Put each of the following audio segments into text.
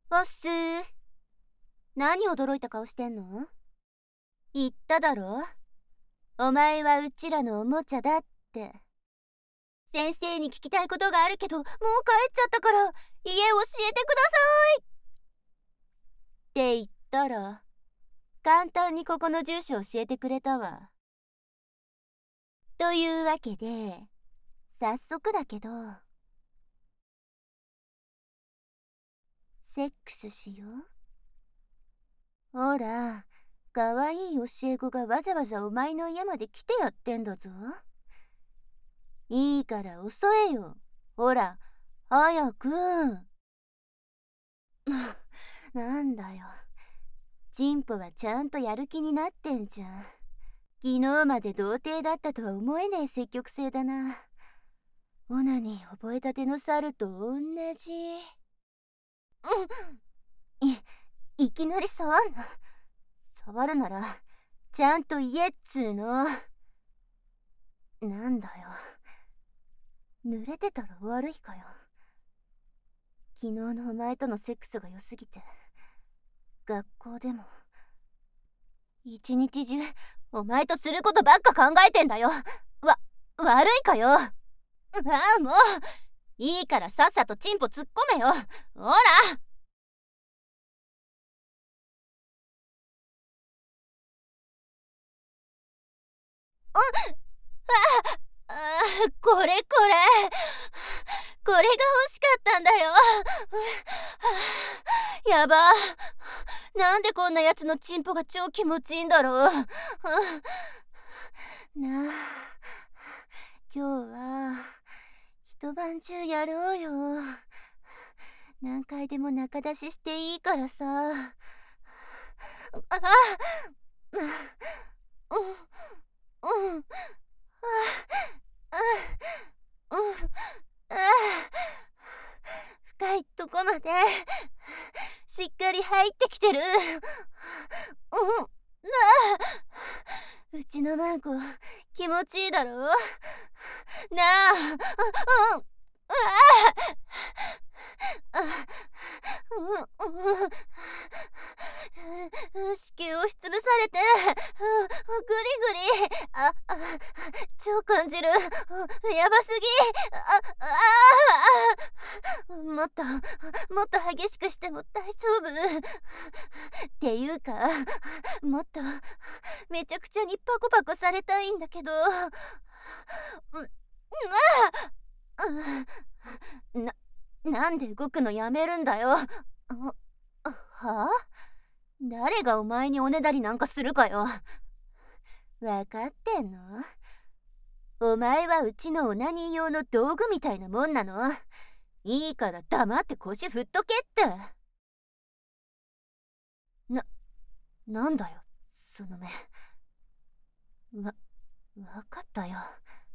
おっすー。何驚いた顔してんの？言っただろ、お前はうちらのおもちゃだって。先生に聞きたいことがあるけど、もう帰っちゃったから、家教えてくださいって言ったら、簡単にここの住所教えてくれたわ。というわけで、早速だけど、セックスしよう。ほら、かわいい教え子がわざわざお前の家まで来てやってんだぞ。いいから遅えよ。ほら、早く。なんだよ。チンポはちゃんとやる気になってんじゃん。昨日まで童貞だったとは思えねえ積極性だな。オナに覚えたての猿と同じ。いきなり触んな。触るならちゃんと言えっつーの。なんだよ、濡れてたら悪いかよ。昨日のお前とのセックスが良すぎて、学校でも一日中お前とすることばっか考えてんだよ。悪いかよ。ああ、もういいからさっさとチンポ突っ込めよ。ほら。これこれが欲しかったんだよ。やば、なんでこんなやつのチンポが超気持ちいいんだろう。なあ、今日は一晩中やろうよ。何回でも中出ししていいからさ。深いとこまでしっかり入ってきてる。うちのマンコ気持ちいいだろなあ。子宮を押しつぶされてグリグリ超感じる。やばすぎ。もっと激しくしても大丈夫っていうか、もっとめちゃくちゃにパコパコされたいんだけど。なんで動くのやめるんだよ。はあ？誰がお前におねだりなんかするかよ。わかってんの？お前はうちのオナニー用の道具みたいなもんなの。いいから黙って腰振っとけって。なんだよその目。わかったよ。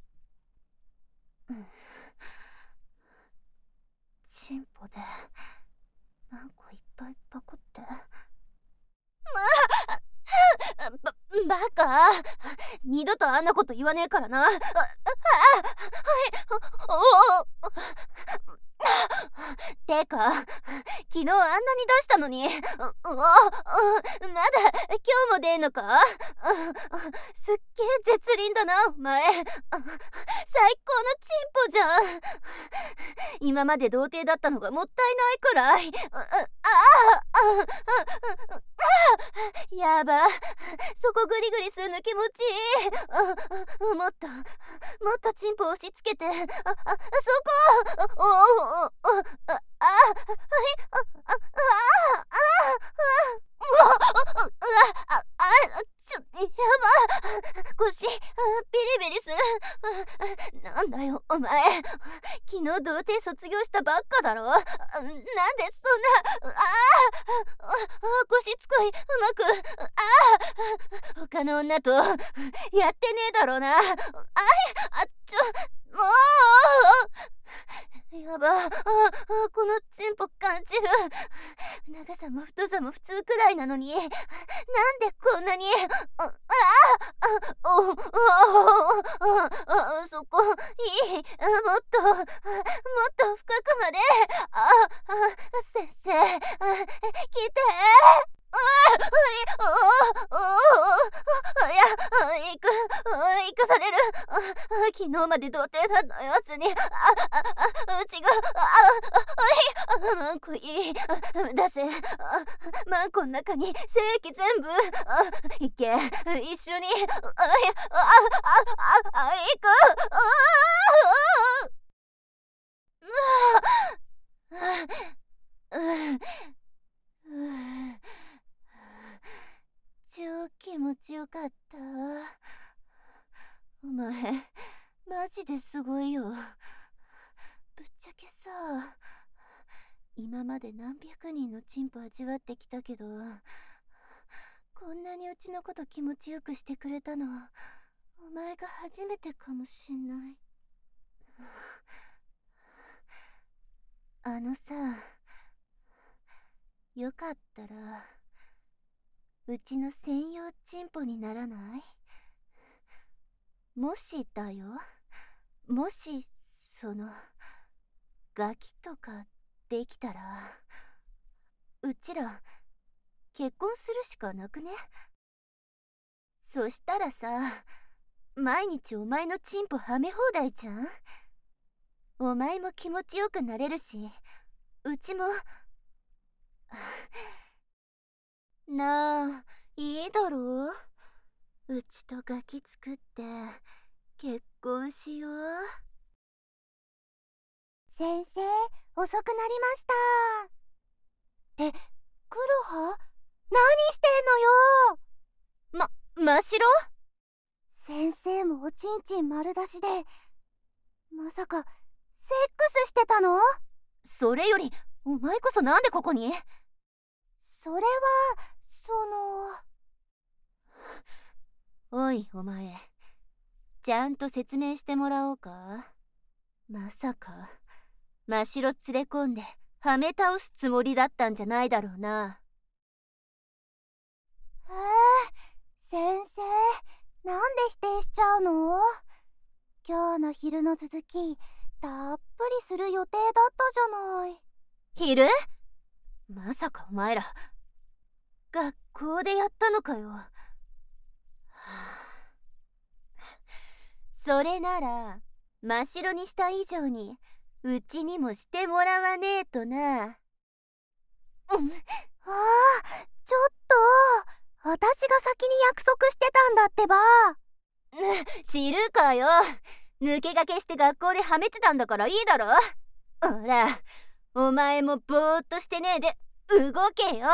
チンポで何個いっぱいパコって。バカ、二度とあんなこと言わねえからな。はい。てか、昨日あんなに出したのに、まだ今日も出んのか？すっげえ絶倫だなお前。最高のチンポじゃん。今まで童貞だったのがもったいないくらい。やば、そこグリグリするの気持ちいい。もっとチンポ押し付けて。そこ。やば、腰ビリビリする。なんだよお前、昨日童貞卒業したばっかだろ。なんでそんな。腰つこいうまく。他の女とやってねえだろうな。もうやば、このチンポ感じる。長さも太さも普通くらいなのに、なんでこんなに。そこいい、もっと深くまで。 来て。行かされる。昨日まで童貞だったやつに、うちが、マンコいい。出せ。マンコの中に精液全部。いけ。一緒に。行く。超気持ちよかった。お前マジですごいよ。ぶっちゃけさ、今まで何百人のチンポ味わってきたけど、こんなにうちのこと気持ちよくしてくれたのはお前が初めてかもしんない。さ、よかったらうちの専用チンポにならない？もしだよ、もしガキとかできたら、うちら結婚するしかなくね？そしたらさ、毎日お前のチンポはめ放題じゃん。お前も気持ちよくなれるし、うちもなあ、いいだろう？うちとガキ作って結婚しよう。先生、遅くなりました。って黒羽、何してんのよ。真白？先生もおちんちん丸出しで、まさかセックスしてたの？それよりお前こそなんでここに？それはおいお前、ちゃんと説明してもらおうか。まさか真白連れ込んではめ倒すつもりだったんじゃないだろうな。先生、なんで否定しちゃうの？今日の昼の続きたっぷりする予定だったじゃない。昼？まさかお前ら学校でやったのかよ。それなら真っ白にした以上にうちにもしてもらわねえとな。ちょっと、私が先に約束してたんだってば。知るかよ。抜け駆けして学校ではめてたんだからいいだろ。ほら、お前もぼーっとしてねえで動けよ。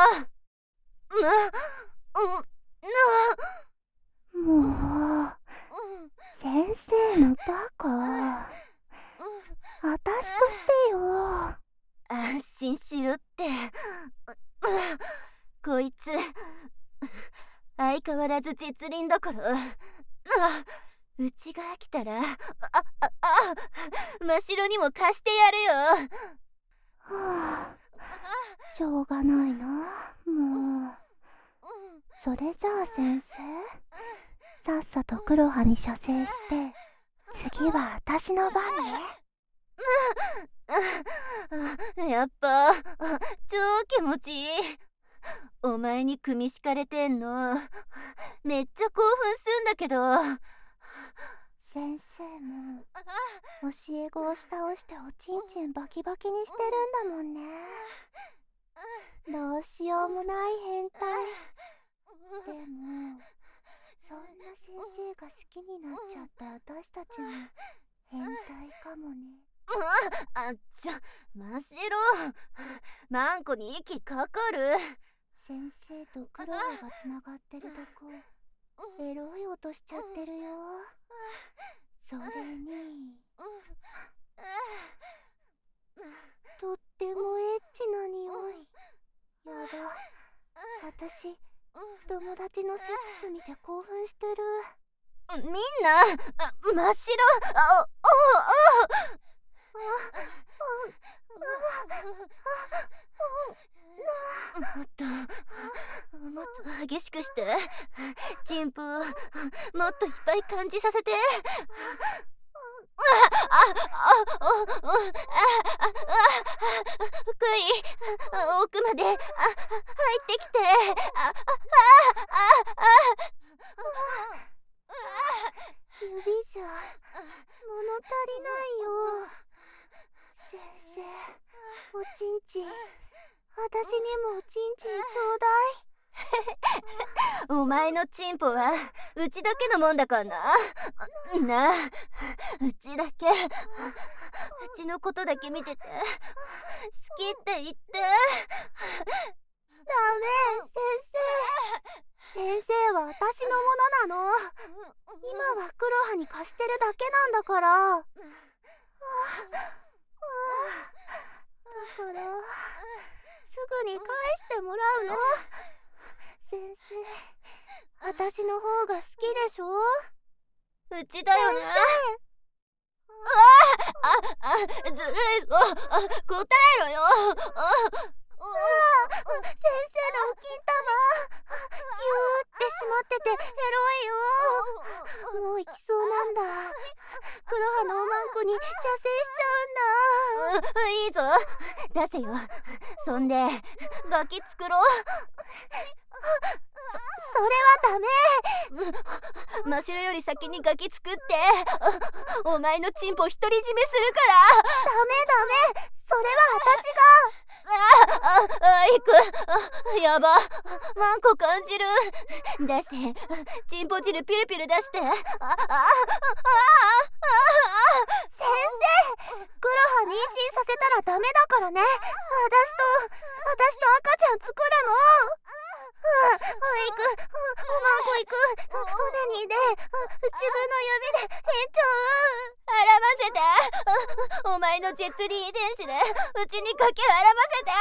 もう、先生のバカ。私としてよ。安心しろって。こいつ相変わらず絶倫だから。うちが飽きたら真白にも貸してやるよ。しょうがないな、もう。それじゃあ先生、さっさと黒羽に射精して、次は私の番ね。やっぱ超気持ちいい。お前に組み敷かれてんのめっちゃ興奮すんだけど。先生も教え子を倒しておちんちんバキバキにしてるんだもんね。どうしようもない変態。でもそんな先生が好きになっちゃった私たちも変態かもね。真っ白、マンコに息かかる。先生と黒羽がつながってるとこエロい音しちゃってるよ。それにとってもエッチな匂い。やだ、私友達のセックス見て興奮してる。みんな真っ白。もっと激しくして。チンポもっといっぱい感じさせて。 福井、奥まで入ってきて。指じゃ物足りないよ。先生、おちんちん、私にもおちんちんちょうだい。お前のチンポはうちだけのもんだからな。なあ、うちだけ、うちのことだけ見てて好きって言って。ダメ、先生。先生は私のものなの。今は黒羽に貸してるだけなんだから。だからすぐに返してもらうの。先生、私の方が好きでしょ。うちだよね。ずるいぞ。答えろよ。先生のお金玉ギューってしまっててエロいよ。もう行きそうなんだ。黒羽のおまんこに射精しちゃうんだ。いいぞ、出せよ。そんでガキ作ろう。それはダメ。マシュルより先にガキ作ってお前のチンポ独り占めするから。ダメ、それは私が。いく。やば、マンコ感じる。出せ、チンポ汁ピルピル出して。先生、黒羽妊娠させたらダメだからね。私と赤ちゃん作るの。行く、おまんこ行く。おねにで自分の指で変調。絡ませて。お前の絶倫遺伝子でうちにかけ絡ませて。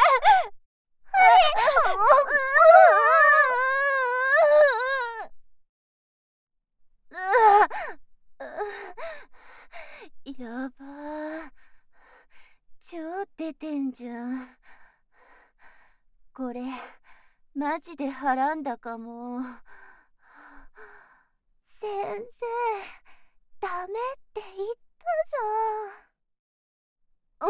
やばー、超出てんじゃん。これマジではらんだかも。先生、ダメって言ったじゃん。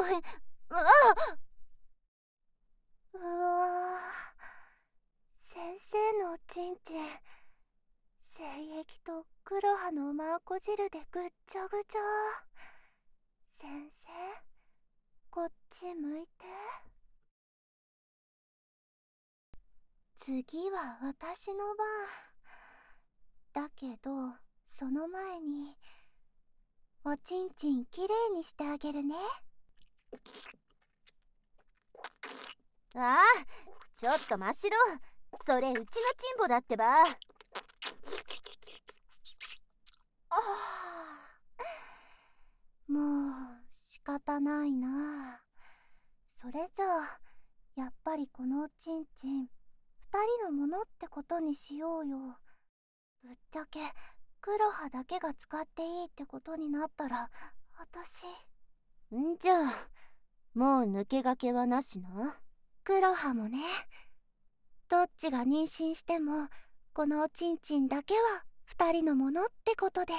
うわ、先生のおちんちん、精液と黒羽のマンコ汁でぐっちゃぐちゃ。先生、こっち向いて。次は私の番。だけどその前におちんちんきれいにしてあげるね。ちょっとましろ、それうちのチンポだってば。もう仕方ないな。それじゃあやっぱりこのおちんちん2人のものってことにしようよ。ぶっちゃけ黒羽だけが使っていいってことになったら私。じゃあもう抜け駆けはなしな。黒羽もね。どっちが妊娠してもこのおちんちんだけは2人のものってことで。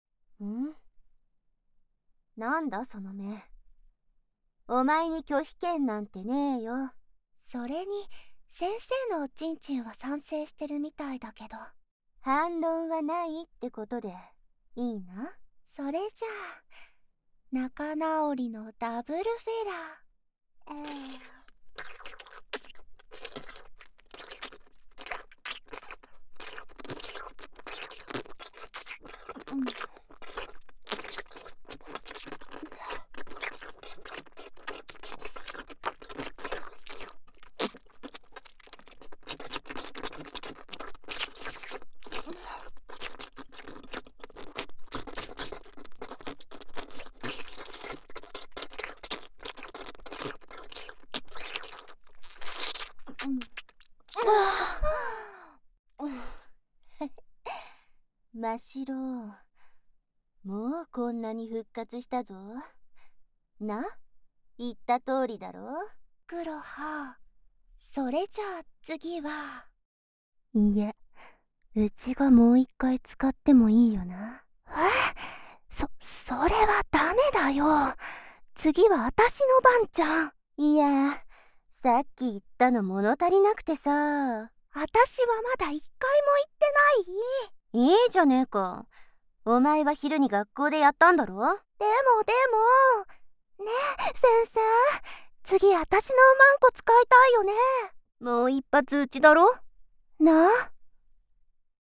なんだその目。お前に拒否権なんてねえよ。それに先生のおちんちんは賛成してるみたいだけど。反論はないってことでいいな。それじゃあ仲直りのダブルフェラー。ましろ、もうこんなに復活したぞ。な、言った通りだろ。黒羽、それじゃあ次は。いえ、うちがもう一回使ってもいいよな。それはダメだよ。 次は私の番じゃん。 いや、さっき言ったの物足りなくてさ。 私はまだ一回も行ってない。 いいじゃねえか。お前は昼に学校でやったんだろ。 でも、ねえ、先生。次私のマンコ使いたいよね。 もう一発うちだろ。 なあ。